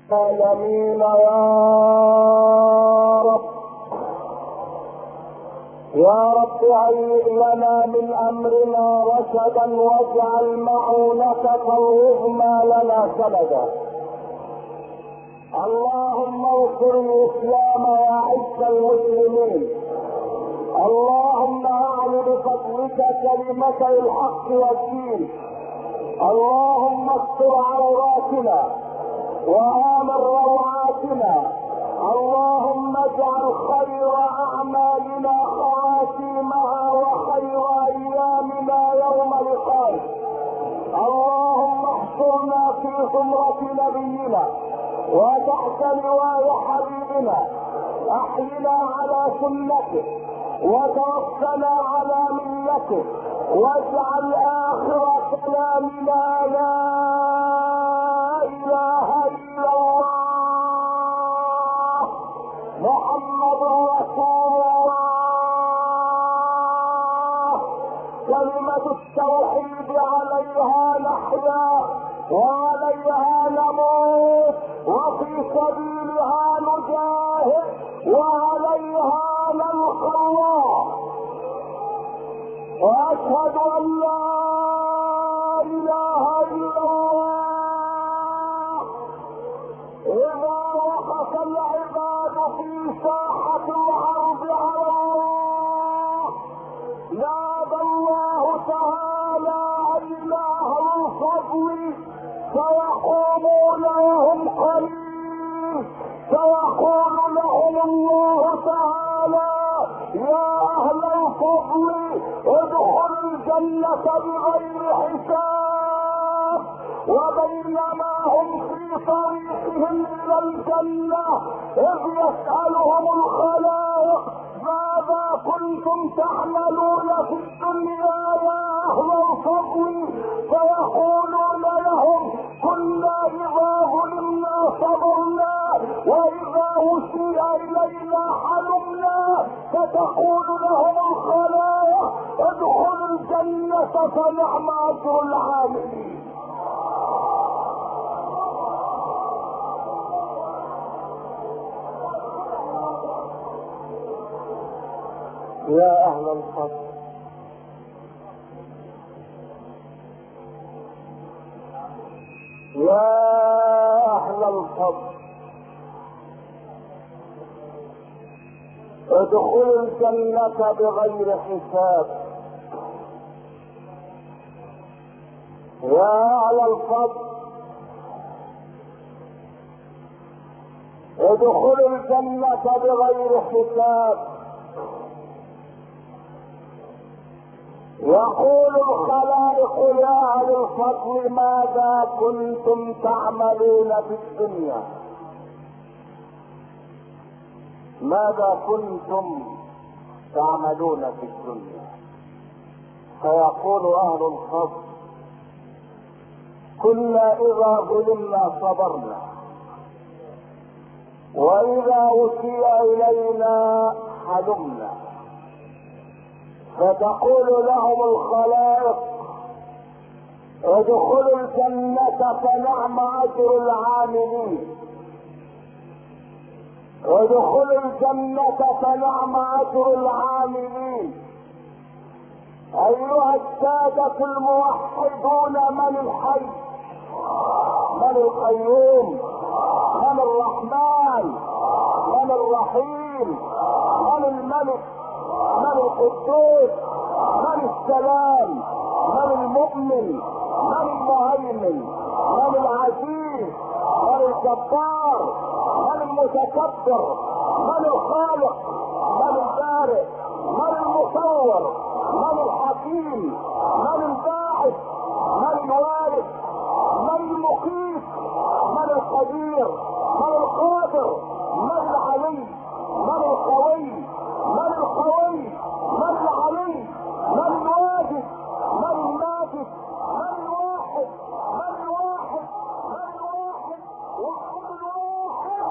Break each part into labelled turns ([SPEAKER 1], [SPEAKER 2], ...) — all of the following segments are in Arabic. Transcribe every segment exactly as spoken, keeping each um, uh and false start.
[SPEAKER 1] العالمين يا رب يا رب هيئ لنا من امرنا رشدا واجعل معونتك العظمى لنا سندا. اللهم انصر الاسلام واعز المسلمين. اللهم اعل بفضلك كلمتي الحق والدين. اللهم استر عوراتنا وآمن روعاتنا. اللهم اجعل خير اعمالنا خواتيمها وخير ايامنا يوم لقائك. اللهم احشرنا في زمرة نبينا وتحت لواء حبيبنا. احينا على سنته وتوفنا على ملته واجعل اخر كلامنا لا اله الا الله محمد رسول الله. كلمة التوحيد عليها نحيا وعليها نموت وفي سبيلها نجاهد وعليها نلقى الله. واشهد ان لا اله الا الله. اذا وقف العباد في ساحة العرض على الله نادى الله تعالى اله الفضل فيقومون وهم قليل. فيقول لهم الله تعالى يا اهل الفضل ادخلوا الجنة بغير حساب. وبينما هم في طريقهم الى الجنة اذ يسألهم الخلائق ماذا كنتم تعملون في الدنيا يا اهل الفضل؟ فيقولون لهم كنا اذا ظلمنا صبرنا واذا اسيء الينا حلمنا. فتقول لهم الخلائق ادخلوا الجنة فنعم اجر العاملين. يا اهل الفضل يا اهل الفضل ادخلوا الجنة بغير حساب. يا اهل الفضل ادخلوا الجنة بغير حساب. يقول الخلائق يا اهل الفضل ماذا كنتم تعملون في الدنيا؟ ماذا كنتم تعملون في الدنيا؟ فيقول اهل الفضل كنا اذا ظلمنا صبرنا واذا اسيء الينا حلمنا. فتقول لهم الخلائق ادخلوا الجنة فنعم اجر العاملين. ادخلوا الجنة فنعم اجر العاملين. ايها السادة الموحدون من الحي من القيوم من الرحمن من الرحيم من الملك من القدوس من السلام من المؤمن من المهيمن من العزيز من الجبار من المتكبر من الخالق من البارئ من المصور من الحكيم من الباعث من الوارث من المقيت من القدير من القادر من العلي من القوي من القوي من العلي من الواجد من الماجد من الواحد من الواحد من الواحد وحد الواحد.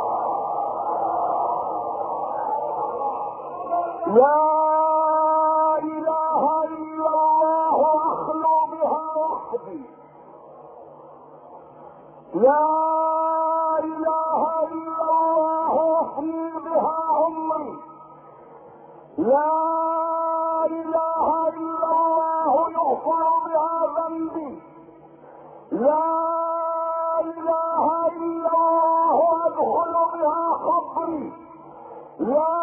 [SPEAKER 1] لا اله الا الله اخلو بها وحدي. لا لا اله الا الله يغفر بها ذنبي، لا اله الا الله ادخل بها قبري، لا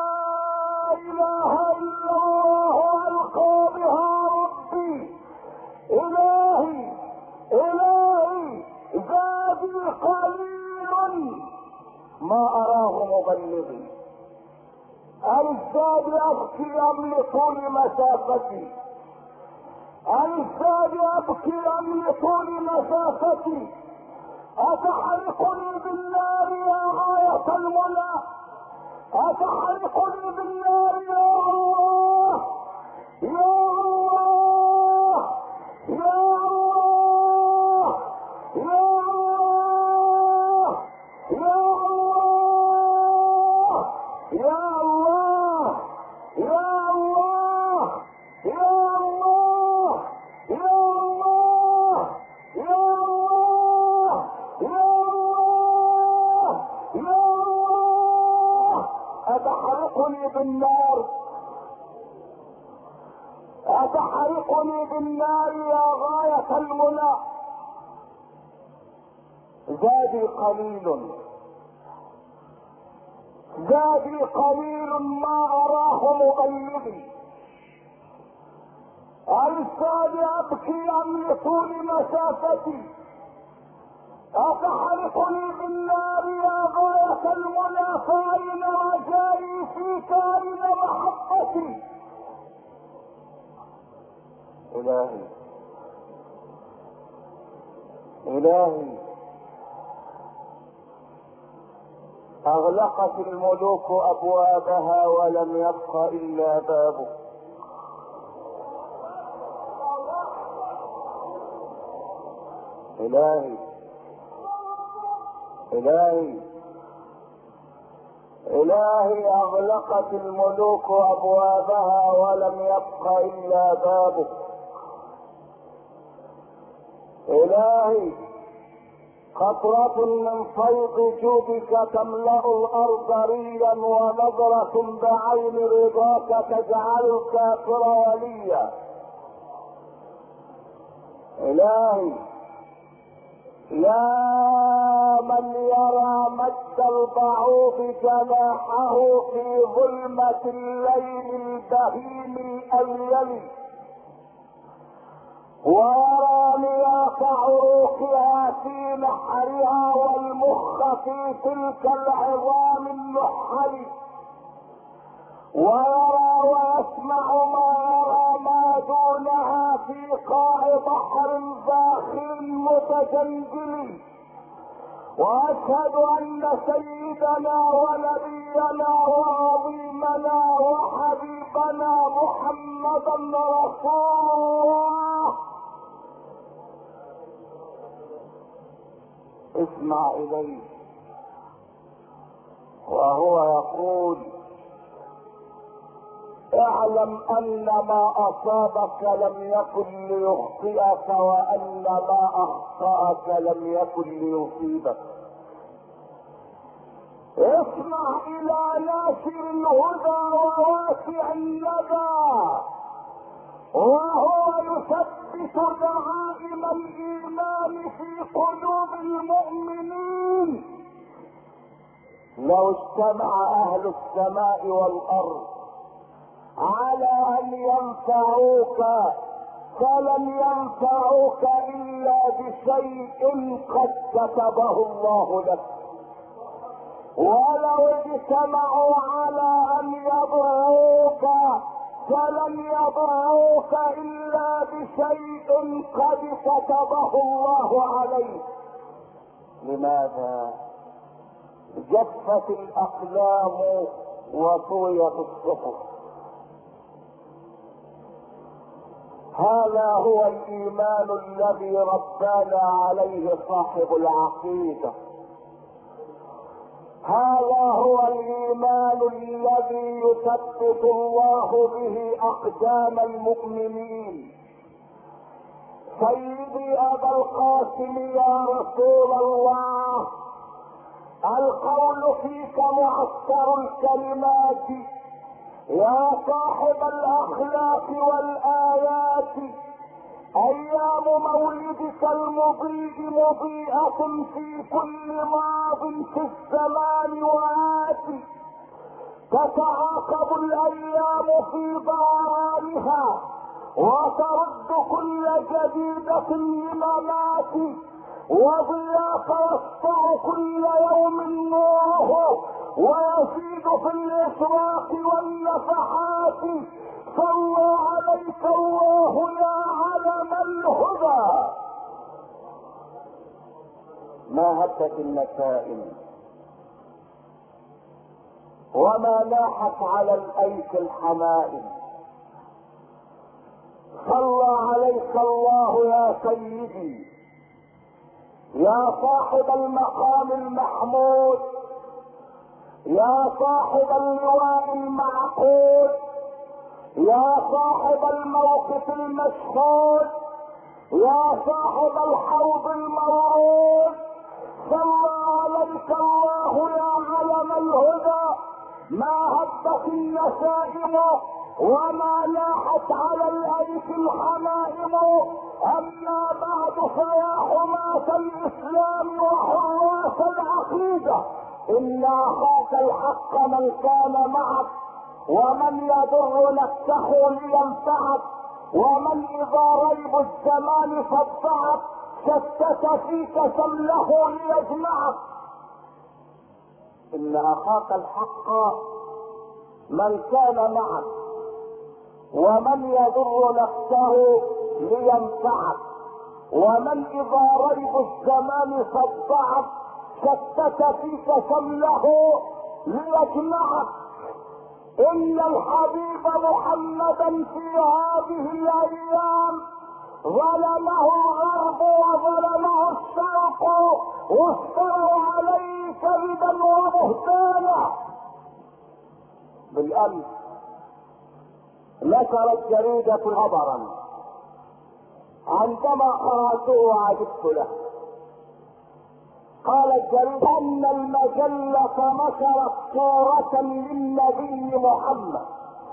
[SPEAKER 1] اله الا الله القى بها ربي. الهي الهي زادي قليل ما اراه مبلغي، الزاد ابكي ام لطول مسافتي، الزاد ابكي ام لطول مسافتي، اتحرقني بالنار يا غاية المنى، اتحرقني بالنار يا الله يا الله يا الله يا الله يا الله يا الله يا الله يا الله يا الله يا الله يا الله يا الله أتحرقني بالنار، أتحرقني بالنار يا غاية المنى، زادي قليل زادي قليل ما أراه مغيبي، الزاد أبكي عن لطول مسافتي، أتحرقني بالنار يا غاية المنى، فأين رجائي فيك أين محبتي. إلهي إلهي أغلقت الملوك أبوابها ولم يبق إلا بابه. إلهي إلهي إلهي أغلقت الملوك أبوابها ولم يبق إلا بابه. إلهي قطرة من فيض جودك تملأ الأرض ريا، ونظرة بعين رضاك تجعل الكافر وليا. إلهي يا من يرى مد البعوض جناحه في ظلمة الليل البهيم الأليل، ويرى نياط عروقها في نحرها والمخ في تلك العظام النحل، ويرى ويسمع ما يرى ما دونها في قاع بحر زاخر متجندل. واشهد ان سيدنا ونبينا وعظيمنا وحبيبنا محمدا رسول الله. اسمع اليه وهو يقول: اعلم ان ما اصابك لم يكن ليخطئك، وان ما اخطأك لم يكن ليصيبك. اسمع الى ناشر الهدى وواسع الندى، وهو يثبت دعائم الايمان في قلوب المؤمنين. لو اجتمع اهل السماء والارض على ان ينفعوك فلن ينفعوك الا بشيء قد كتبه الله لك، ولو اجتمعوا على ان يضروك فلن يضروك الا بشيء قد كتبه الله عليك. لماذا؟ جفت الاقلام وطويت الصحف. هذا هو الايمان الذي ربانا عليه صاحب العقيده، هذا هو الايمان الذي يثبت الله به اقدام المؤمنين. سيدي ابا القاسم يا رسول الله، القول فيك معسكر الكلمات، يا صاحب الاخلاق والايات، ايام مولدك المضيء مضيئة في كل ماض في الزمان وآت، تتعاقب الايام في دورانها وترد كل جديدة لممات، وضياك يسطع كل يوم نوره ويزيد في الاشراق والنفحات. صلى عليك الله يا علم الهدى. ما هبت النسائم وما لاحت على الايك الحمائم. صلى عليك الله يا سيدي يا صاحب المقام المحمود، يا صاحب اللواء المعقود، يا صاحب الموقف المشهود، يا صاحب الحوض المورود. صلى عليك الله يا علم الهدى. ما هبت النسائم وما لاحت على الايك الحمائم. اما بعد فيا حماة الاسلام وحراس العقيدة، ان اخاك الحق من كان معك، ومن يضر نفسه لينفعك، ومن اذا ريب الزمان صدعك شتت فيك شمله ليجمعك. ان اخاك الحق من كان معك، ومن يضر نفسه لينفعك، ومن اذا ريب الزمان صدعك شتت فيك شمله ليجمعك. ان الحبيب محمدا في هذه الايام ظلمه الغرب وظلمه الشرق، وافتروا عليه كذبا وبهتانا. بالامس نشرت جريدة خبرا عندما قرأته عجبت له. قال الجريدة ان المجلة نشرت صورة للنبي محمد،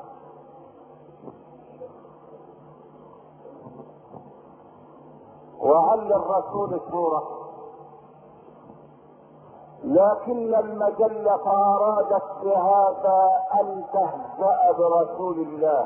[SPEAKER 1] وهل للرسول صورة؟ لكن المجلة ارادت بهذا ان تهزأ برسول الله،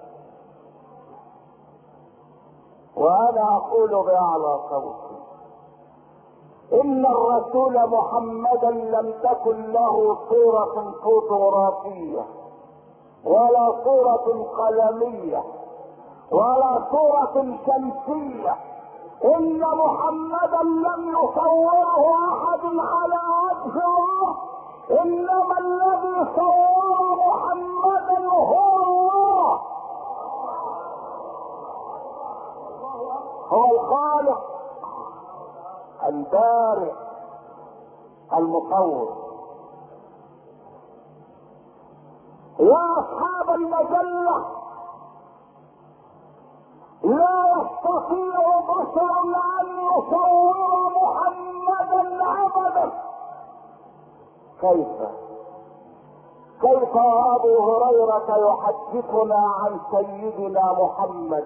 [SPEAKER 1] وانا اقول باعلى صوتي ان الرسول محمدا لم تكن له صورة فوتوغرافية ولا صورة قلمية ولا صورة شمسية. ان محمدا لم يصوره احد على وجه الارض، انما الذي صور محمدا هو الله، هو الخالق البارئ المصور. يا اصحاب المجلة، لا يستطيع بشر ان يصور محمدا ابدا. كيف كيف ابو هريرة يحدثنا عن سيدنا محمد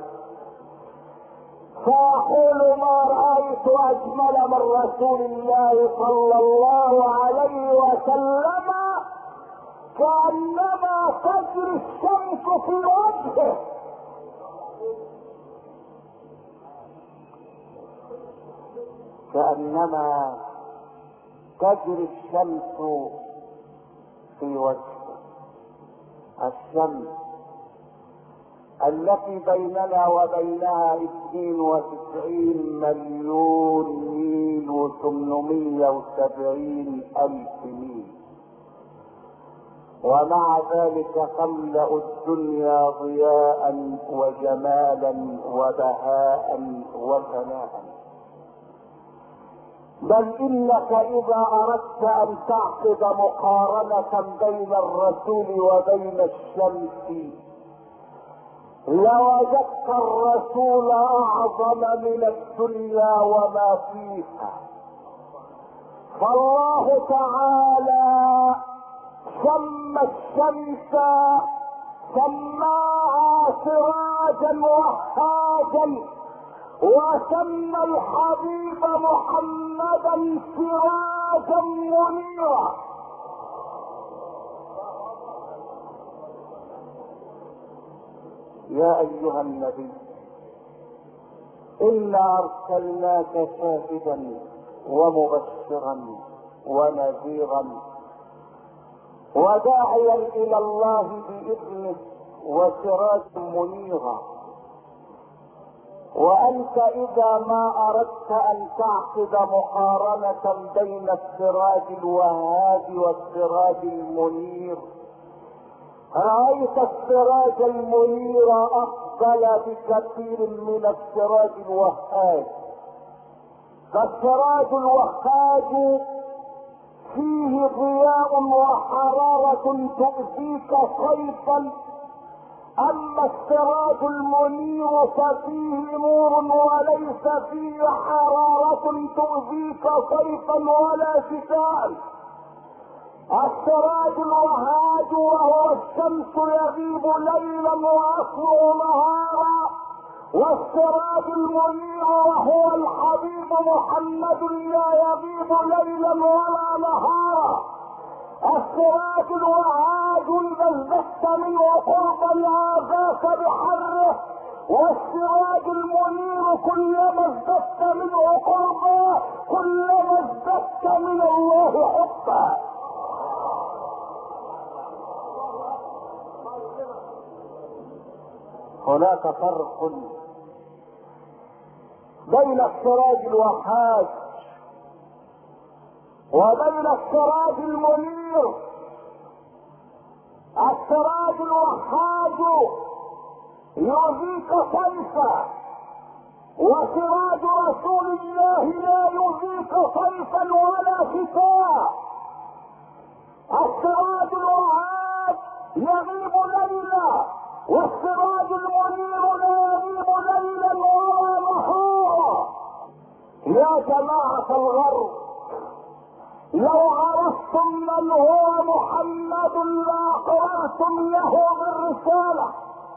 [SPEAKER 1] فيقول ما رأيت اجمل من رسول الله صلى الله عليه وسلم، كأنما تجري الشمس في وجهه. كأنما تجري الشمس في وجهه. الشمس التي بيننا وبينها اثنين وتسعين مليون ميل وثمانمائة وسبعين الف ميل، ومع ذلك تملأ الدنيا ضياء وجمالا وبهاء وثناء. بل انك اذا اردت ان تعقد مقارنة بين الرسول وبين الشمس لوجدت الرسول اعظم من الدنيا وما فيها. فالله تعالى سمى الشمس سماها سراجا وهاجا، وسمى الحبيب محمدا سراجا منيرا. يا ايها النبي انا ارسلناك شاهدا ومبشرا ونذيرا وداعيا الى الله باذنه وسراجا منيرا. وانت اذا ما اردت ان تعقد مقارنة بين السراج الوهاج والسراج المنير، رأيت السراج المنير افضل بكثير من السراج الوهاج. فالسراج الوهاج فيه ضياء وحرارة تؤذيك صيفا، اما السراج المنير ففيه نور وليس فيه حرارة تؤذيك صيفا ولا شتاء. السراج الوهاج وهو الشمس يغيب ليلا ويطلع نهارا، والسراج المنير وهو الحبيب محمد لا يغيب ليلا ولا نهارا. السراج الوهاج اذا ازددت منه قربا عافاك بحره، والسراج المنير كلما ازددت منه قربا كلما ازددت من الله حبا. هناك فرق بين السراج الوهاج وبين السراج المنير. السراج الوهاج يؤذيك صيفا، وسراج رسول الله لا يؤذيك صيفا ولا شتاء. السراج الوهاج يغيب ليلا، والسراج المنير لا يغيب ليلا ولا نهارا. يا جماعة الغرب، لو عرفتم من هو محمد لاقررتم له بالرسالة.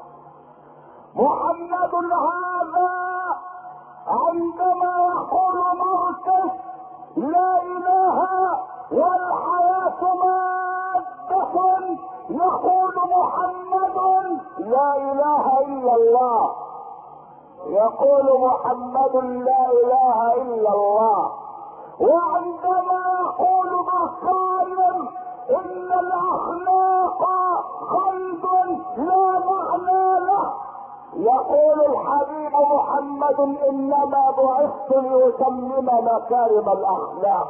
[SPEAKER 1] محمد هذا عندما يقول مركز لا اله والحياة مادة يقول محمد لا اله الا الله، يقول محمد لا اله الا الله. وعندما يقول بالقائم ان الاخلاق خلد لا معنى له، يقول الحبيب محمد انما بعثت ليتمم مكارم الاخلاق،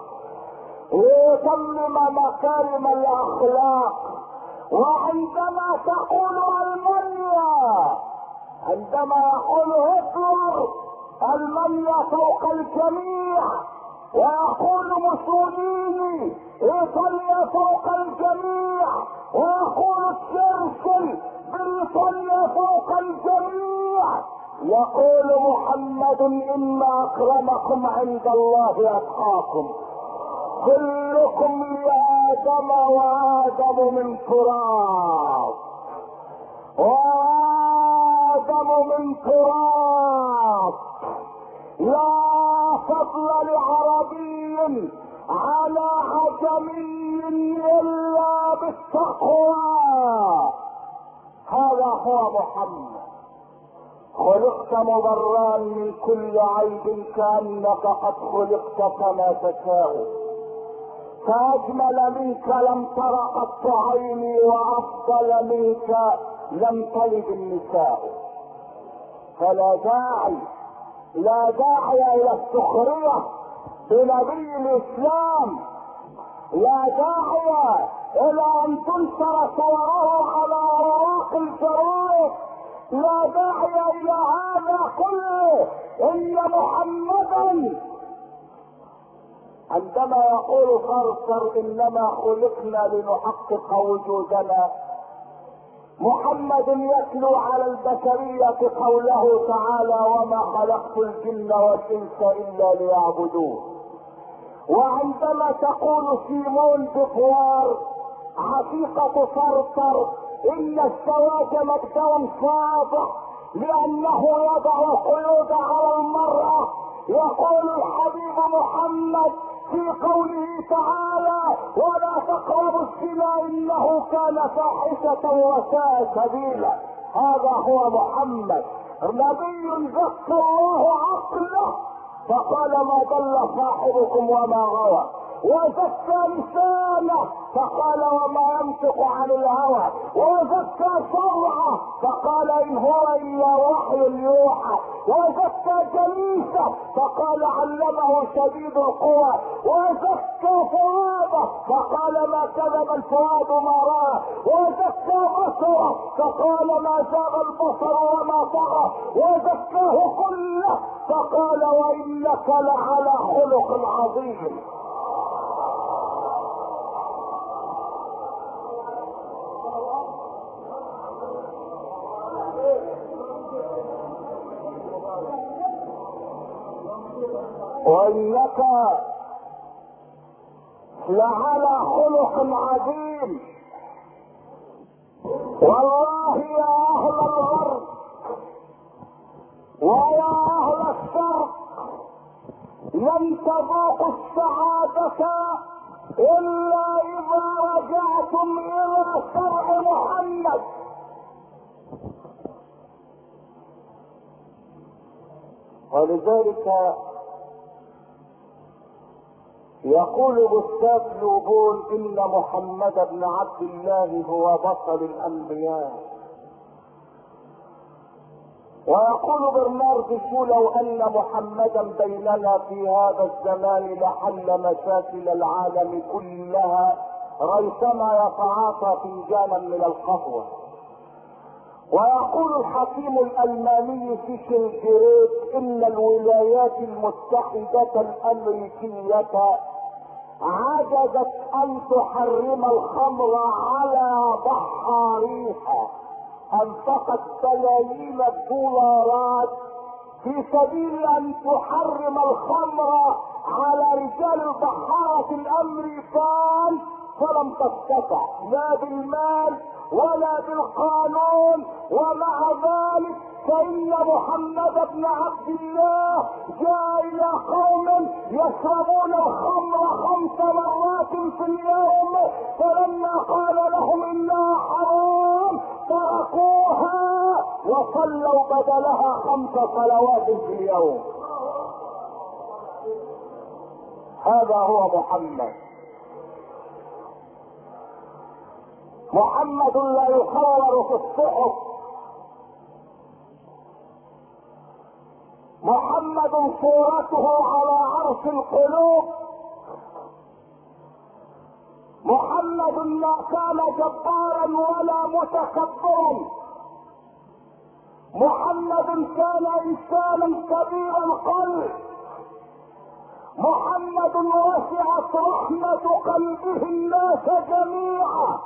[SPEAKER 1] ليتمم مكارم الاخلاق. وعندما تقول المانيا، عندما يقول هتلر المانيا فوق الجميع، ويقول موسوليني ايطاليا فوق الجميع، ويقول تشرشل بريطانيا فوق الجميع، يقول محمد ان اكرمكم عند الله اتقاكم. كلكم لآدم وآدم من تراب، وآدم من تراب. لا فضل لعربي على عجمي إلا بالتقوى. هذا هو محمد. خلقت مبرا من كل عيب كأنك قد خلقت كما تشاء. فأجمل منك لم تر قط عيني، وأفضل منك لم تلد النساء. فلا داعي لا داعي إلى السخرية بنبي الإسلام، لا داعي إلى أن تنشر صوره على أوراق الجرائد، لا داعي إلى هذا كله. إن محمدا عندما يقول صرصر انما خلقنا لنحقق وجودنا، محمد يتلو على البشرية قوله تعالى وما خلقت الجن والانس الا ليعبدون. وعندما تقول سيمون بوفوار عشيقة صرصر ان الزواج مبدأ صادق لانه يضع قيود على المرأة. يقول الحبيب محمد في قوله تعالى ولا تقربوا الزنا انه كان فاحشة وساء سبيلا. هذا هو محمد نبي زكى الله عقله فقال ما ضل صاحبكم وما غوى، وزكى لسانه فقال وما ينطق عن الهوى، وزكى شرعه فقال ان هو الا وحي يوحى، وزكى جليسه فقال علمه شديد القوى، وزكى فؤاده فقال ما كذب الفؤاد ما راى، وزكى بصره فقال ما زاغ البصر وما طغى، وزكاه كله فقال وانك لعلى خلق عظيم. وانك لعلى خلق عظيم. والله يا اهل الغرب ويا اهل الشرق لن تذوقوا السعادة الا اذا رجعتم الى شرع محمد. ولذلك يقول بستان لوبون ان محمد بن عبد الله هو بطل الانبياء. ويقول برنارد شو لو ان محمدا بيننا في هذا الزمان لحل مشاكل العالم كلها ريثما يتعاطى فنجانا من القهوة. ويقول الحكيم الالماني فيشل جريت ان الولايات المتحدة الامريكية عجزت ان تحرم الخمر على بحاريها، انفقت بلايين الدولارات في سبيل ان تحرم الخمر على رجال البحارة الامريكان، فلم تستطع لا بالمال ولا بالقانون. ومع ذلك فإن محمد بن عبد الله جاء إلى قوم يشربون الخمر خمس مرات في اليوم، فلما قال لهم إنها حرام تركوها وصلوا بدلها خمس صلوات في اليوم. هذا هو محمد. محمد لا يصور في الصحف، محمد صورته على عرش القلوب، محمد ما كان جبارا ولا متكبرا، محمد كان انسانا كبير القلب، محمد وسعت رحمة قلبه الناس جميعا.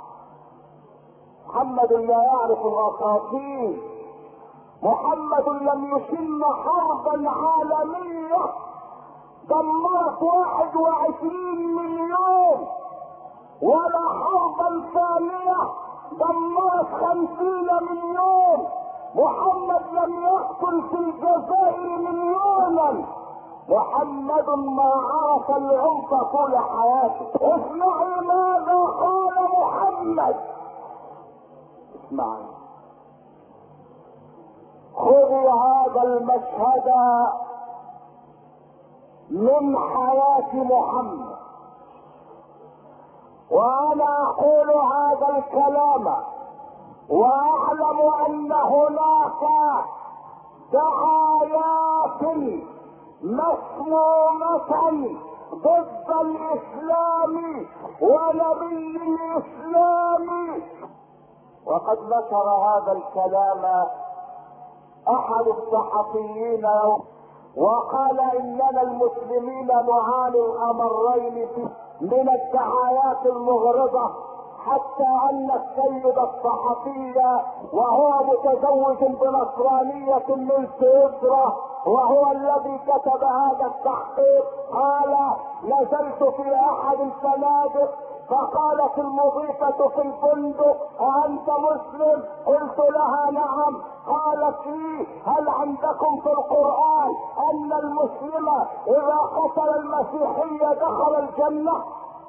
[SPEAKER 1] محمد لا يعرف الاساطير، محمد لم يشن حربا عالمية دمرت واحد وعشرين مليون، ولا حربا ثانية دمرت خمسين مليون. محمد لم يقتل في الجزائر مليونا. محمد ما عرف العنف طول حياته. اسمعوا ماذا قال محمد، اسمعوا. خذوا هذا المشهد من حياة محمد، وانا اقول هذا الكلام واعلم ان هناك دعايات مسمومة ضد الاسلام ونبي الاسلام. وقد ذكر هذا الكلام احد الصحفيين وقال اننا المسلمين نعاني الامرين من الدعايات المغرضة، حتى ان السيد الصحفي وهو متزوج بنصرانية من سويسرا وهو الذي كتب هذا التحقيق قال نزلت في احد الفنادق فقالت المضيفة في الفندق: أأنت مسلم؟ قلت لها: نعم. قالت لي: هل عندكم في القرآن أن المسلم إذا قتل المسيحية دخل الجنة؟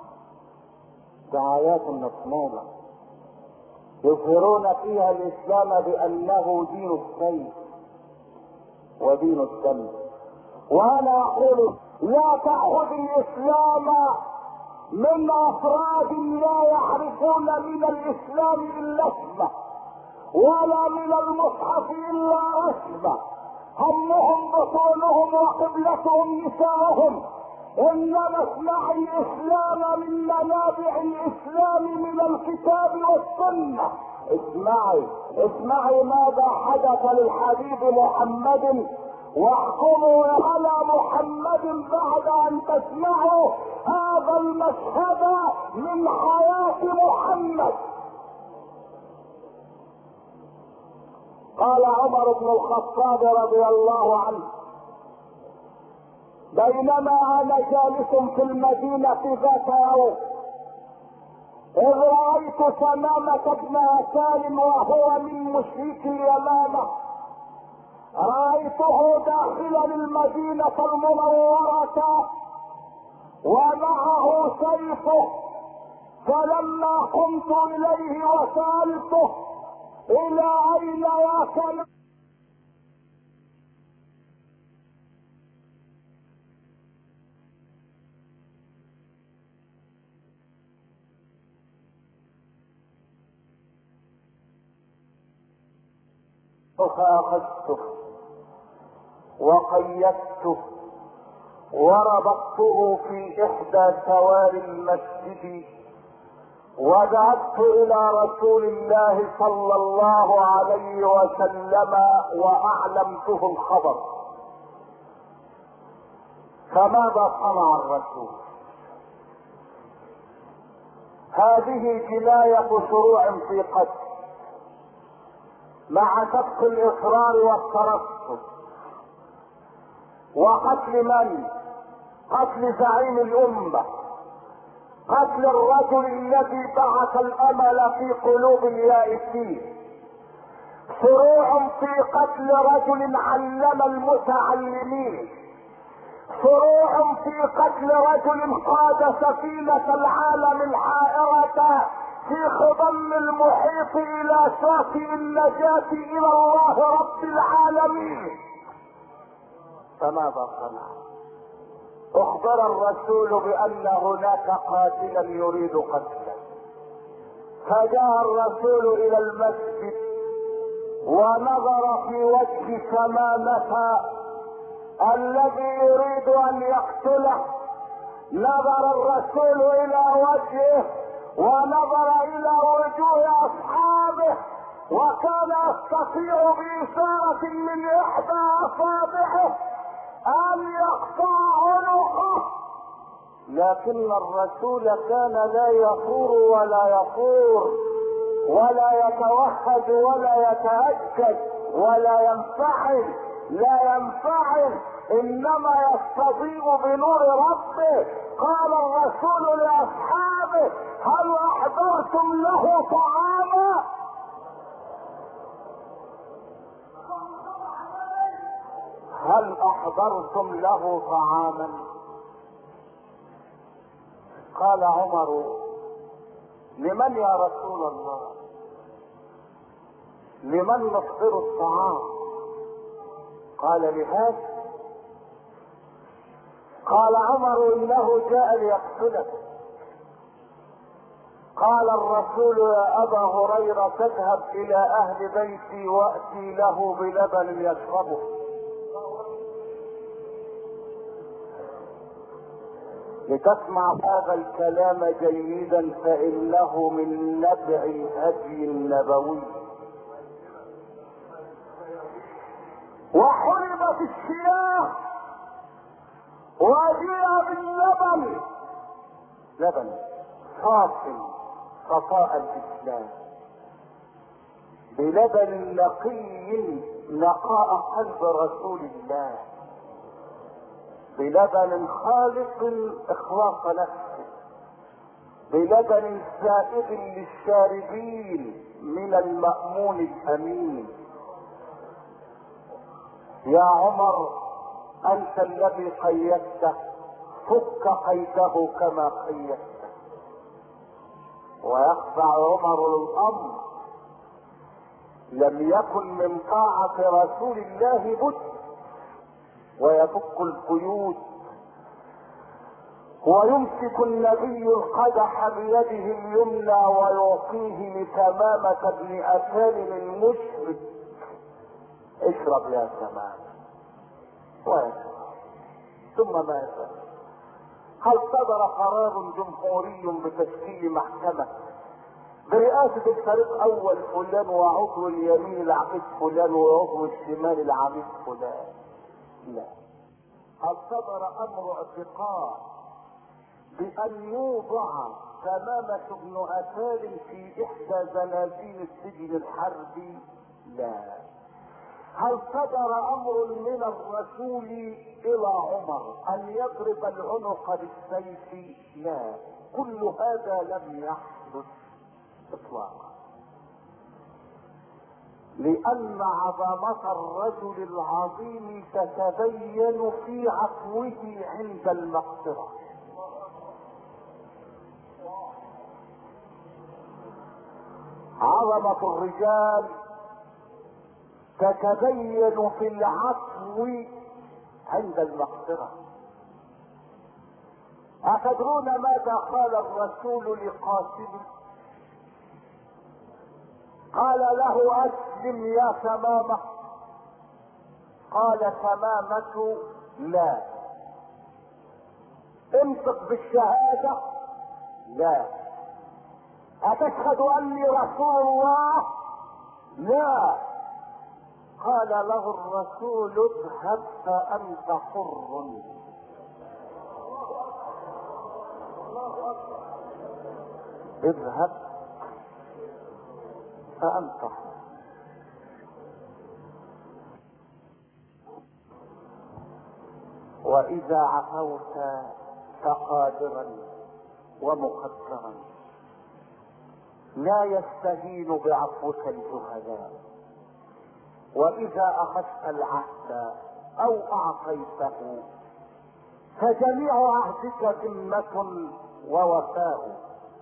[SPEAKER 1] دعايات مصمومة يظهرون فيها الإسلام بأنه دين السيف ودين الدم. وأنا أقول: لا تأخذ الإسلام من أفراد لا يعرفون من الإسلام إلا اسمه، ولا من المصحف إلا رسمه، همهم بطونهم وقبلتهم نساءهم. إنما اسمع الإسلام من منابع الإسلام من الكتاب والسنة. اسمعي اسمعي ماذا حدث للحبيب محمد، واحكموا على محمد بعد ان تسمعوا هذا المشهد من حياة محمد. قال عمر بن الخطاب رضي الله عنه: بينما انا جالس في المدينة ذات يوم، اذ رأيت سمامة بن عسال وهو من مشركي اليمامة، رأيته داخلا المدينة المنورة ومعه سيفه، فلما قمت اليه وسألته: الى اين يا كلب؟ فأخذته وقيدته وربطته في احدى سواري المسجد، وذهبت الى رسول الله صلى الله عليه وسلم واعلمته الخبر. فماذا صنع الرسول؟ هذه جناية شروع في قتل، مع سبق الاصرار والترصد. وقتل من؟ قتل زعيم الامة، قتل الرجل الذي بعث الامل في قلوب اليائسين، شروع في قتل رجل علم المتعلمين، شروع في قتل رجل قاد سفينة العالم الحائرة في خضم المحيط الى شاطئ النجاة الى الله رب العالمين. فماذا صنع؟ اخبر الرسول بان هناك قاتلا يريد قتله، فجاء الرسول الى المسجد ونظر في وجه سمامة الذي يريد ان يقتله. نظر الرسول الى وجهه ونظر الى وجوه اصحابه، وكان يستطيع بإشارة من احدى اصابعه ان يقطع عنقه، لكن الرسول كان لا يفور ولا يفور ولا يتوحد ولا يتأكد ولا ينفعل، لا ينفعل، انما يستضيء بنور ربه. قال الرسول لاصحابه: هل احضرتم له طعاما؟ هل احضرتم له طعاما؟ قال عمر: لمن يا رسول الله؟ لمن نحضر الطعام؟ قال: لهذا. قال عمر: انه جاء ليقتلك. قال الرسول: يا ابا هريرة، تذهب الى اهل بيتي واتي له بلبن يشربه. لتسمع هذا الكلام جيدا، فانه من نبع الهدي النبوي. وحرمت الشياه وجيء باللبن، لبن صافي صفاء الاسلام، بلبن نقي نقاء قلب رسول الله، بلبن خالق اخلاص نفسه، بلبن سائغ للشاربين من المأمون الأمين. يا عمر أنت الذي قيدته، فك قيده كما قيدته. ويخضع عمر للأمر، لم يكن من طاعة رسول الله بد، ويفك القيود. ويمسك النبي القدح بيده اليمنى ويعطيه لتمامة بن أسالم المشرك: اشرب يا تمام. ويشرب. ثم ماذا؟ هل صدر قرار جمهوري بتشكيل محكمة برئاسة الفريق اول فلان وعضو اليمين العميد فلان وعضو الشمال العميد فلان؟ لا. هل صدر امر اعتقال بان يوضع تمامة بن أسالم في احدى زنازين السجن الحربي؟ لا. هل صدر امر من الرسول الى عمر ان يضرب العنق بالسيف؟ لا. كل هذا لم يحدث اطلاقا، لان عظمة الرجل العظيم تتبين في عفوه عند المغفرة. عظمة الرجال تتبين في العفو عند المغفرة. أتدرون ماذا قال الرسول لقاسم؟ قال له: أسلم يا تمامة. قال تمامة: لا. انطق بالشهادة؟ لا. أتشهد أني رسول الله؟ لا. قال له الرسول: اذهب فأنت حر. اذهب فأنت حر. وإذا عفوت فقادرا ومقدرا لا يستهين بعفوك الجهلاء. وإذا أخذت العهد أو أعطيته فجميع عهدك ذمة ووفاء.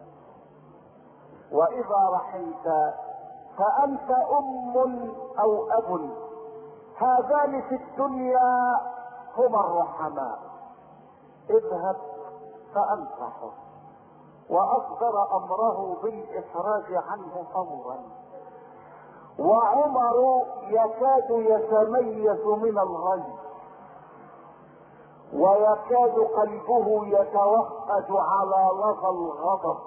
[SPEAKER 1] وإذا رحمت فأنت أم أو أب، هذان في الدنيا هما الرحماء. اذهب فأنت حر. وأصدر أمره بالإخراج عنه فورا. وعمر يكاد يتميز من الغي، ويكاد قلبه يتوهج على لظى الغضب.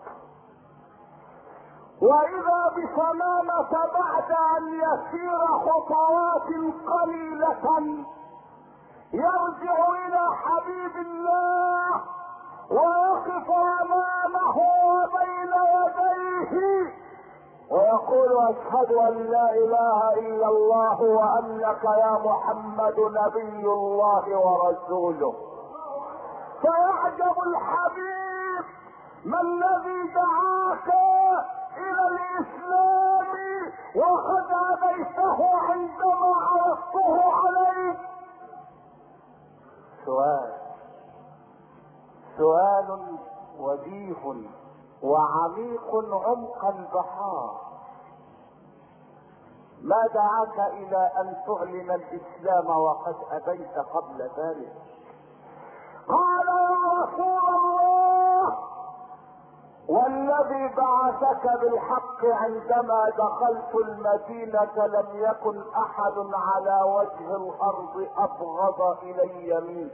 [SPEAKER 1] واذا بثمامة بعد ان يسير خطوات قليلة يرجع الى حبيب الله ويقف امامه وبين يديه ويقول: اشهد ان لا اله الا الله وانك يا محمد نبي الله ورسوله. فيعجب الحبيب: ما الذي دعاك الى الاسلام وقد ابيته عندما عرضته عليك؟ سؤال سؤال وجيه وعميق عمق البحار. ما دعاك الى ان تعلن الاسلام وقد ابيت قبل ذلك؟ قال: يا رسول الله، والذي بعثك بالحق عندما دخلت المدينة لم يكن احد على وجه الارض ابغض الي منك.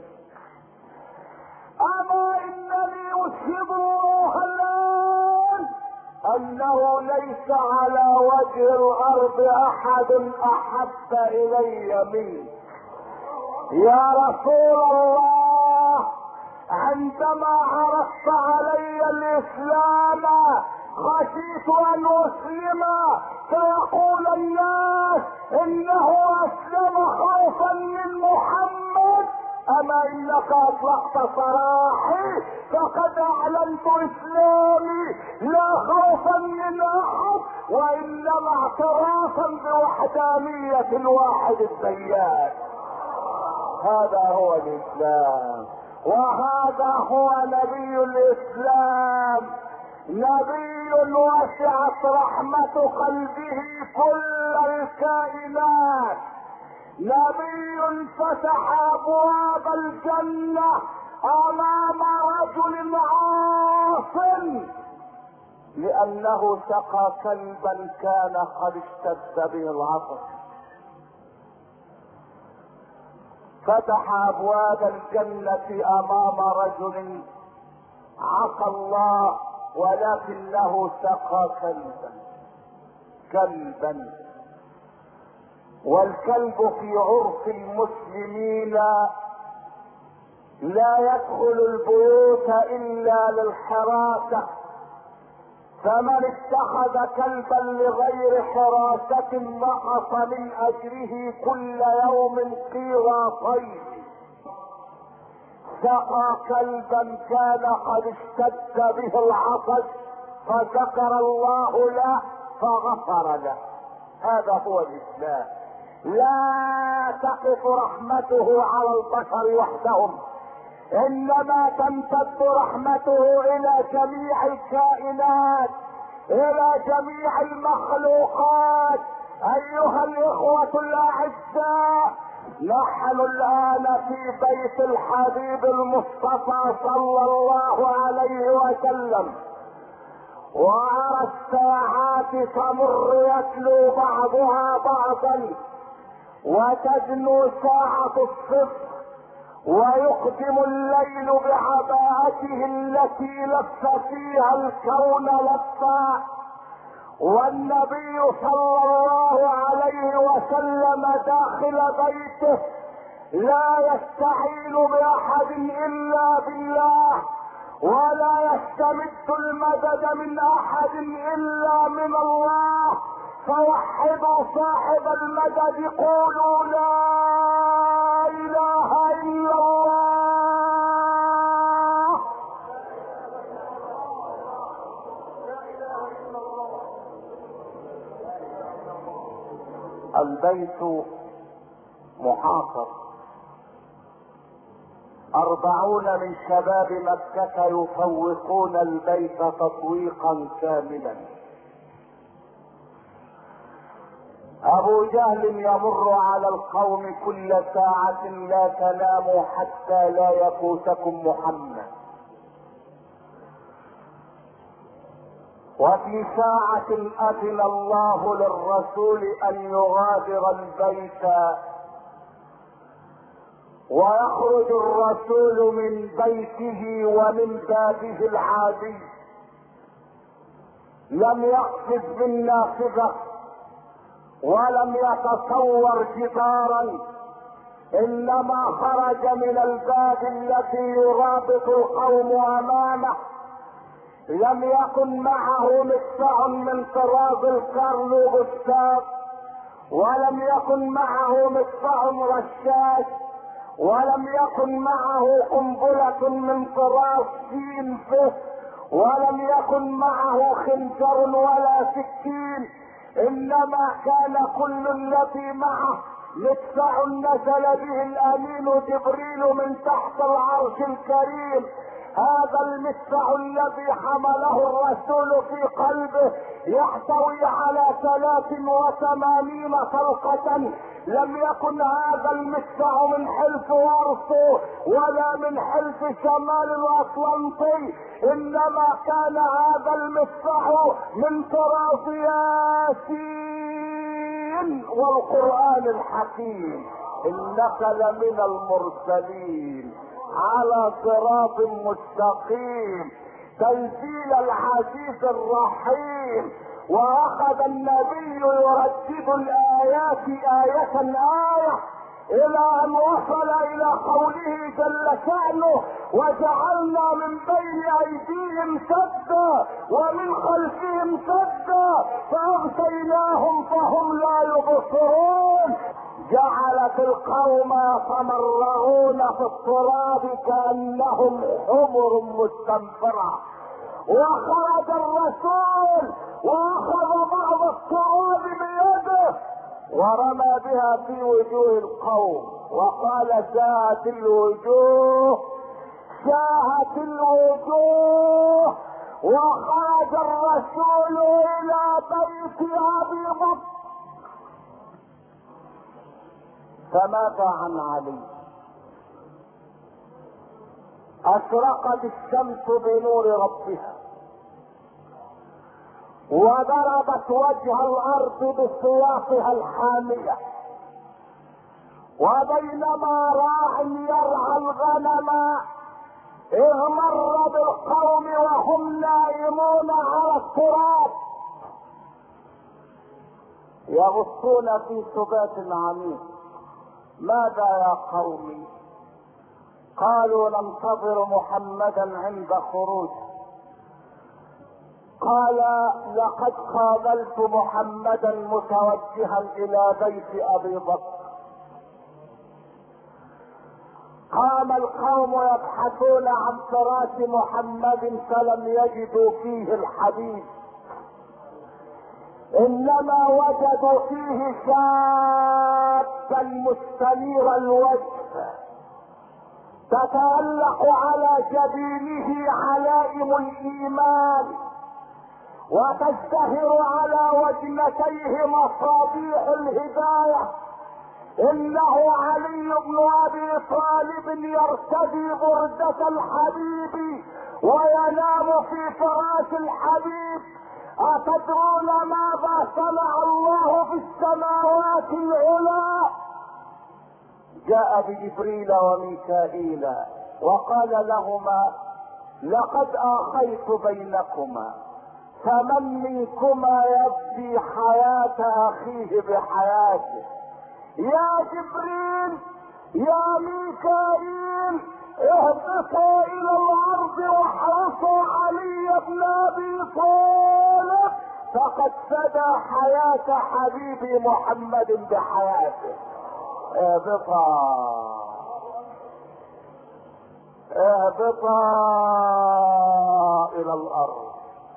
[SPEAKER 1] اما انني اشهد الله الان انه ليس على وجه الارض احد احب الي منك. يا رسول الله، عندما عرضت علي الاسلام خشيت ان اسلم فيقول الناس انه اسلم خوفا من محمد اما انك اطلقت سراحي فقد اعلنت اسلامي لا خوفا من احد وانما اعترافا بوحدانية الواحد الديان. هذا هو الاسلام وهذا هو نبي الاسلام، نبي وسعت رحمة قلبه كل الكائنات، نبي فتح ابواب الجنة امام رجل عاص لانه سقى كلبا كان قد اشتد به العطش. فتح ابواب الجنة امام رجل عصى الله ولكنه سقى كلبا كلبا والكلب في عرف المسلمين لا يدخل البيوت الا للحراسة، فمن اتخذ كلبا لغير حراسة نقص من اجره كل يوم قيراطين. سقى كلبا كان قد اشتد به العطش فذكر الله له فغفر له. هذا هو الاسلام. لا تقف رحمته على البشر وحدهم، انما تمتد رحمته الى جميع الكائنات، الى جميع المخلوقات. ايها الاخوة الاعزاء، نحن الان في بيت الحبيب المصطفى صلى الله عليه وسلم، وارى الساعات تمر يتلو بعضها بعضا وتدنو ساعة الصفر ويقدم الليل بعباءته التي لف فيها الكون لفا، والنبي صلى الله عليه وسلم داخل بيته لا يستعين باحد الا بالله ولا يستمد المدد من احد الا من الله. فوحدوا صاحب المدد، قولوا لا اله الا الله. البيت محاصر، أربعون من شباب مكة يفوقون البيت تطويقا كاملا. أبو جهل يمر على القوم كل ساعة لا تناموا حتى لا يفوتكم محمد، وفي ساعة أذن الله للرسول أن يغادر البيت ويخرج الرسول من بيته ومن بابه العادي، لم يقفز بالنافذة ولم يتصور جدارا، انما خرج من الباب الذي يرابط القوم امامه. لم يكن معه مدفع من طراز الكرل بستاب، ولم يكن معه مدفع رشاش، ولم يكن معه قنبلة من طراز سين فه، ولم يكن معه خنجر ولا سكين، انما كان كل الذي معه مدفع نزل به الامين جبريل من تحت العرش الكريم. هذا المدفع الذي حمله الرسول في قلبه يحتوي على ثلاث وثمانين طلقة. لم يكن هذا المدفع من حلف وارسو ولا من حلف شمال الاطلنطي، انما كان هذا المدفع من طراز ياسين والقرآن الحكيم. انك لمن المرسلين على صراط مستقيم تنزيل العزيز الرحيم. واخذ النبي يردد الايات آية آية الى ان وصل الى قوله جل شأنه: وجعلنا من بين ايديهم سدا ومن خلفهم سدا فاغشيناهم فهم لا يبصرون. جعلت القوم يتمرغون في التراب كأنهم حمر مستنفرة، وخرج الرسول واخذ بعض التراب بيده ورمى بها في وجوه القوم وقال شاهت الوجوه شاهت الوجوه. وخرج الرسول الى بيت ابي بكر فماذا عن علي؟ اشرقت الشمس بنور ربها وضربت وجه الارض بسيافها الحامية، وبينما راع يرعى الغنم اذ مر بالقوم وهم نائمون على التراب يغصون في سبات عميق. ماذا يا قومي؟ قالوا ننتظر محمدا عند خروجه. قال لقد قابلت محمدا متوجها الى بيت ابي بكر. قام القوم يبحثون عن فراش محمد فلم يجدوا فيه الحديد، انما وجدوا فيه شابا مستنير الوجه تتألق على جبينه علائم الايمان وتزدهر على وجنتيه مصابيح الهداية. انه علي بن ابي طالب يرتدي بردة الحبيب وينام في فراش الحبيب. اتدرون ماذا صنع الله في السماوات العلى؟ جاء بجبريل وميكائيل وقال لهما لقد اخيت بينكما، فمن منكما يبدي حياة اخيه بحياته؟ يا جبريل يا ميكائيل اهبطوا الى الارض واحرسوا علي بن ابي طالب فقد فدى حياة حبيبي محمد بحياته. اهبطا اهبطا الى الارض.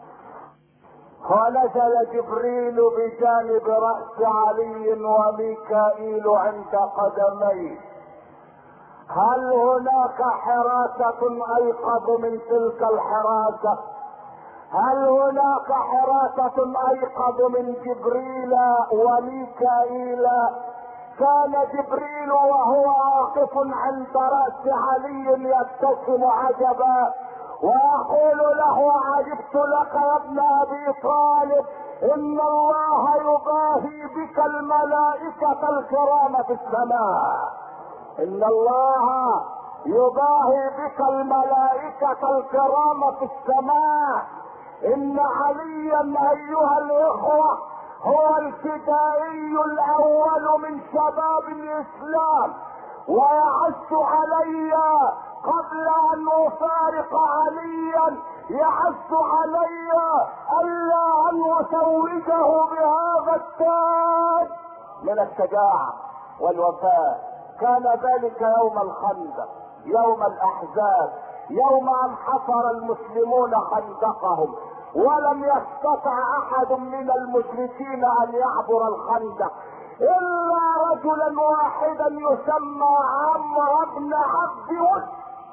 [SPEAKER 1] ونزل جبريل بجانب رأس علي وميكائيل عند قدميه. هل هناك حراسة ايقظ من تلك الحراسة؟ هل هناك حراسة ايقظ من جبريل وميكائيل؟ كان جبريل وهو واقف عند رأس علي يبتسم عجبا ويقول له عجبت لك يا ابن ابي طالب، ان الله يباهي بك الملائكة الكرام في السماء. ان الله يباهي بك الملائكة الكرام في السماء. ان عليا ايها الاخوة هو الفدائي الاول من شباب الاسلام، ويعز علي قبل ان افارق عليا يعز علي الا ان اتوجه بهذا التاج من الشجاعة والوفاء. كان ذلك يوم الخندق، يوم الاحزاب، يوم ان حفر المسلمون خندقهم ولم يستطع احد من المشركين ان يعبر الخندق الا رجلا واحدا يسمى عمرو بن عبد وهب،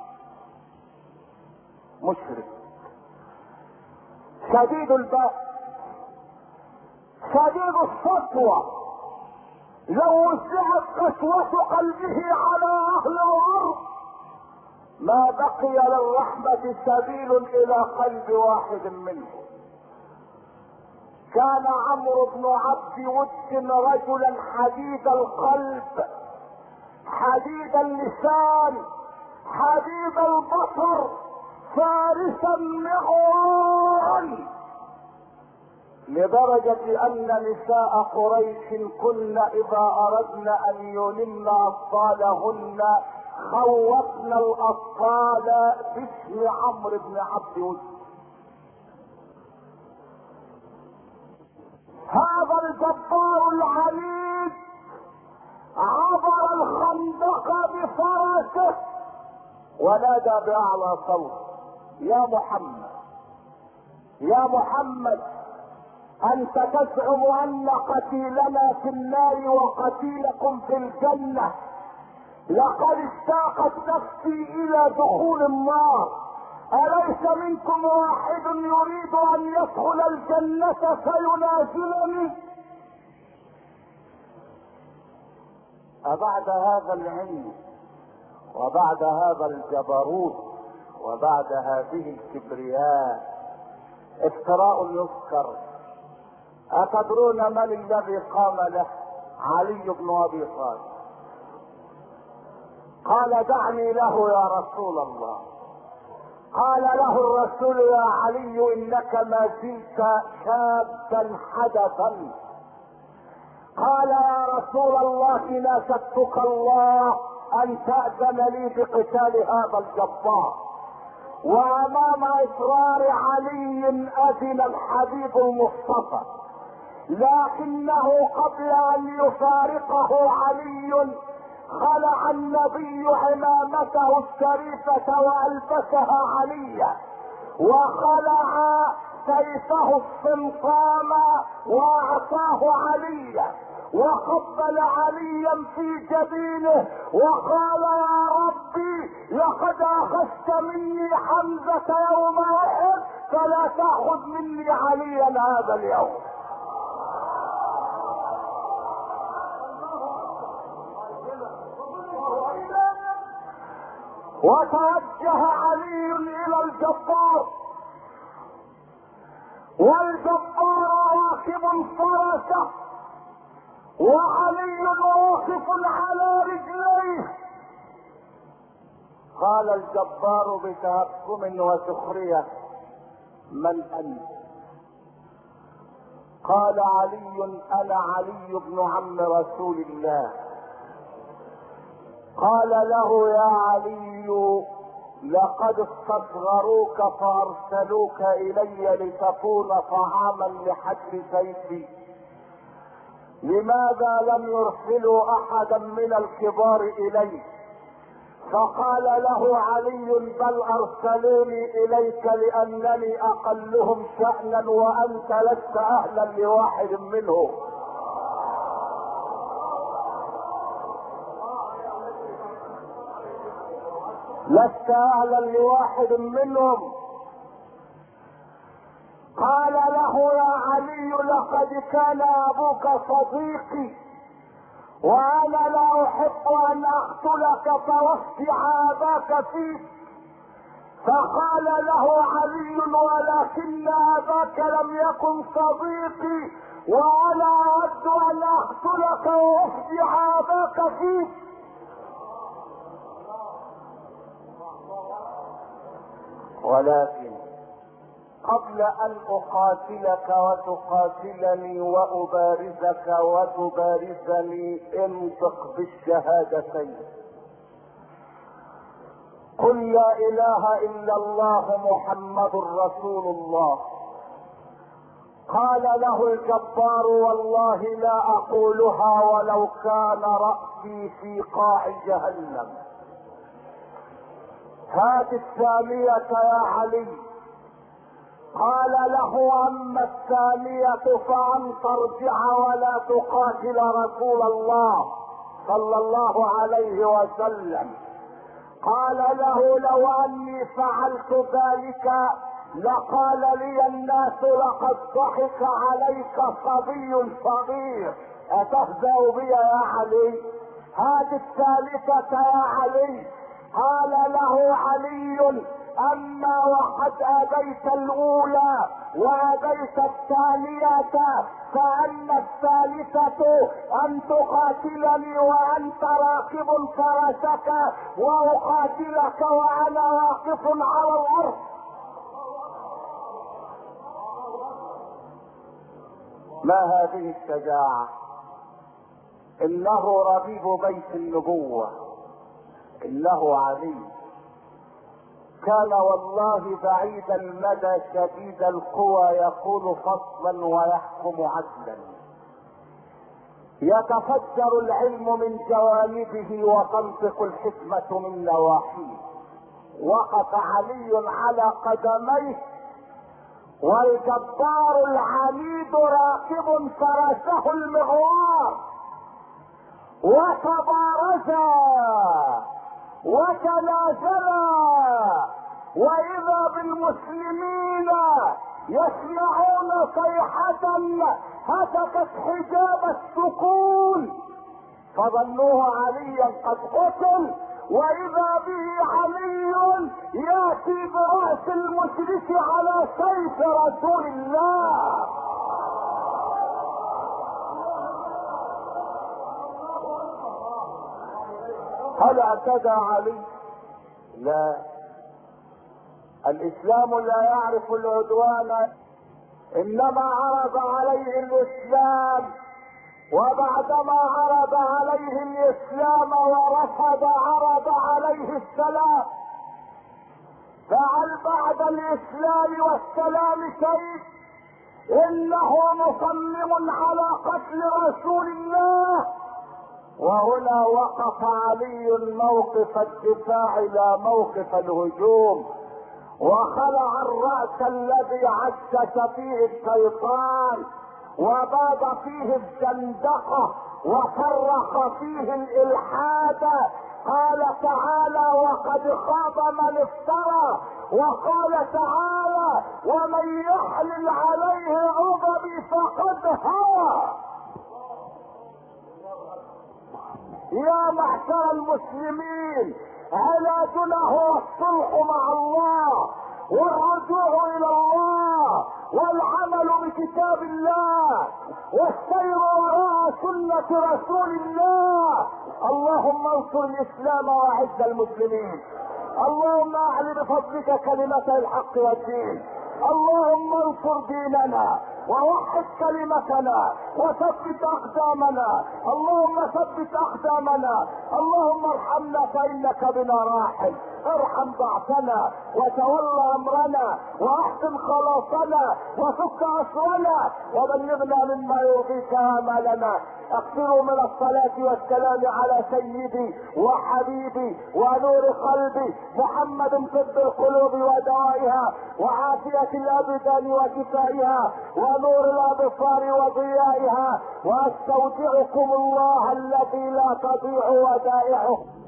[SPEAKER 1] مشرك شديد البأس شديد السطوة، لو وسعت قسوة قلبه على اهل الارض ما بقي للرحمة سبيل الى قلب واحد منهم. كان عمرو بن عبد ود رجلا حديد القلب حديد اللسان حديد البصر فارسا مغوارا، لدرجة ان نساء قريش كن اذا اردن ان يلمن اطفالهن خوفن الاطفال باسم عمرو بن عبد ود. هذا الجبار العنيد عبر الخندق بفرسه ونادى باعلى صوت: يا محمد يا محمد، انت تزعم ان قتيلنا في النار وقتيلكم في الجنة، لقد اشتاقت نفسي الى دخول النار، اليس منكم واحد يريد ان يدخل الجنة فينازلني؟ أبعد هذا العلم وبعد هذا الجبروت وبعد هذه الكبرياء افتراء يذكر؟ أتدرون من الذي قام له؟ علي بن أبي طالب. قال: دعني له يا رسول الله. قال له الرسول: يا علي، إنك ما زلت شابا حدثا. قال: يا رسول الله، ناشدتك الله ان تأذن لي بقتال هذا الجبار. وامام اصرار علي اذن الحبيب المصطفى، لكنه قبل ان يفارقه علي خلع النبي عمامته الشريفة والبسها عليا، وخلع سيفه الصمصام واعطاه عليا، وقبل عليا في جبينه وقال: يا ربي، لقد اخذت مني حمزة يوم احد، فلا تاخذ مني عليا هذا اليوم. وتوجه علي الى الجبار، والجبار راكب فرسه وعلي واقف على رجليه. قال الجبار بتهكم وسخرية: من انت؟ قال علي: انا علي بن عم رسول الله. قال له: يا علي، لقد استصغروك فارسلوك الي لتكون طعاما لحد سيفي، لماذا لم يرسلوا احدا من الكبار الي؟ فقال له علي: بل ارسلوني اليك لانني اقلهم شأنا وانت لست اهلا لواحد منهم. لست اهلا لواحد منهم. قال له: يا علي، لقد كان ابوك صديقي، وانا لا احب ان اقتلك فوسع اباك فيك. فقال له علي: ولكن اباك لم يكن صديقي، وانا اود ان اقتلك واسع اباك فيك. ولكن قبل ان اقاتلك وتقاتلني وابارزك وتبارزني، انطق بالشهادتين: قل لا اله الا الله محمد رسول الله. قال له الجبار: والله لا اقولها ولو كان رأسي في قاع جهنم. هات الثانية يا علي. قال له: اما الثانية فان ترجع ولا تقاتل رسول الله صلى الله عليه وسلم. قال له: لو اني فعلت ذلك لقال لي الناس: لقد ضحك عليك صبي صغير، اتهزأ بي يا علي؟ هذه الثالثة يا علي. قال له علي: اما وقد ابيت الاولى وابيت الثانية، فان الثالثة ان تقاتلني وانت راكب فرسك، واقاتلك وانا واقف على الارض. ما هذه الشجاعة؟ انه ربيب بيت النبوة، انه علي. كان والله بعيد المدى شديد القوى، يقول فصلا ويحكم عدلا. يتفجر العلم من جوانبه وتنطق الحكمة من نواحيه. وقف علي على قدميه والجبار العنيد راكب فرسه المغوار، وتبارزا وتنازلا، واذا بالمسلمين يسمعون صيحة هتكت حجاب السكون، فظنوه عليا قد قتل، واذا به علي ياتي برأس المشرك على سيف رسول الله. هل اعتدى علي؟ لا، الاسلام لا يعرف العدوان، انما عرض عليه الاسلام، وبعدما عرض عليه الاسلام ورفض عرض عليه السلام. فهل بعد الاسلام والسلام كيف؟ انه مصمم على قتل رسول الله. وهنا وقف علي موقف الدفاع لا موقف الهجوم، وخلع الرأس الذي عشش فيه الشيطان وباد فيه الزندقة وصرخ فيه الإلحاد. قال تعالى: وقد خاب من افترى. وقال تعالى: ومن يحلل عليه غضبي فقد هوى. يا معشر المسلمين، علاجنا هو الصلح مع الله والرجوع الى الله والعمل بكتاب الله والسير وراء سنة رسول الله. اللهم انصر الاسلام واعز المسلمين. اللهم اعل بفضلك كلمة الحق والدين. اللهم انصر ديننا ووحد كلمتنا وثبت اقدامنا. اللهم ثبت اقدامنا. اللهم ارحمنا فانك بنا راحم. ارحم ضعفنا وتولى امرنا واحسن خلاصنا وفك اسرنا وبلغنا مما يرضيك امالنا. اكثروا من الصلاة والسلام على سيدي وحبيبي ونور قلبي محمد، طب القلوب ودوائها وعافية الابدان وشفائها ونور الابصار وضيائها. واستودعكم الله الذي لا تضيع ودائعه.